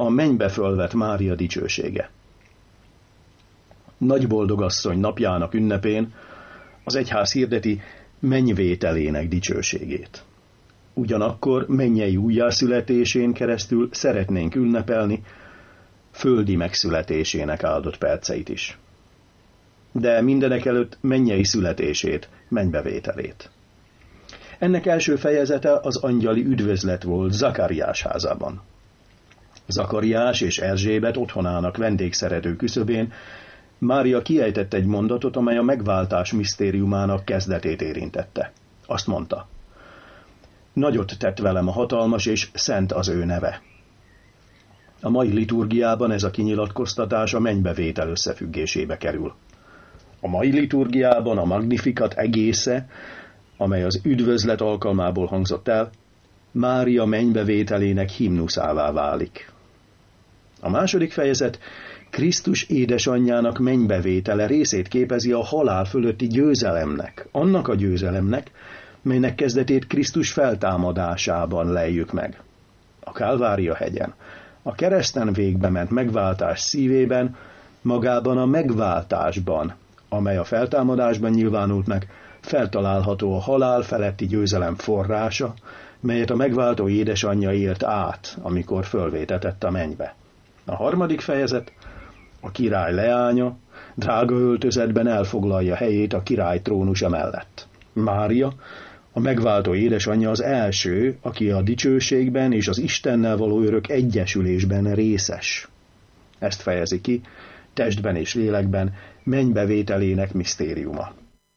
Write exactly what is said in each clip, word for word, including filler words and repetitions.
a mennybe fölvett Mária dicsősége. Nagyboldogasszony napjának ünnepén az egyház hirdeti mennyvételének dicsőségét. Ugyanakkor mennyei újjászületésén keresztül szeretnénk ünnepelni földi megszületésének áldott perceit is. De mindenekelőtt mennyei születését, mennybevételét. Ennek első fejezete az angyali üdvözlet volt Zakariás házában. Zakariás és Erzsébet otthonának vendégszerető küszöbén Mária kiejtett egy mondatot, amely a megváltás misztériumának kezdetét érintette. Azt mondta: nagyot tett velem a hatalmas, és szent az ő neve. A mai liturgiában ez a kinyilatkoztatás a mennybevétel összefüggésébe kerül. A mai liturgiában a Magnificat egésze, amely az üdvözlet alkalmából hangzott el, Mária mennybevételének himnuszává válik. A második fejezet Krisztus édesanyjának mennybevétele részét képezi a halál fölötti győzelemnek, annak a győzelemnek, melynek kezdetét Krisztus feltámadásában lejjük meg. A Kálvária hegyen, a kereszten végbe ment megváltás szívében, magában a megváltásban, amely a feltámadásban nyilvánult meg, feltalálható a halál feletti győzelem forrása, melyet a megváltó édesanyja élt át, amikor fölvétetett a mennybe. A harmadik fejezet a király leánya drága öltözetben elfoglalja helyét a király trónusa mellett. Mária, a megváltó édesanyja az első, aki a dicsőségben és az Istennel való örök egyesülésben részes. Ezt fejezi ki testben és lélekben mennybevételének misztériuma.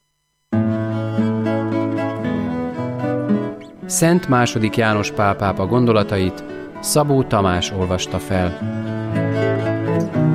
Szent második János Pál pápa gondolatait Szabó Tamás olvasta fel.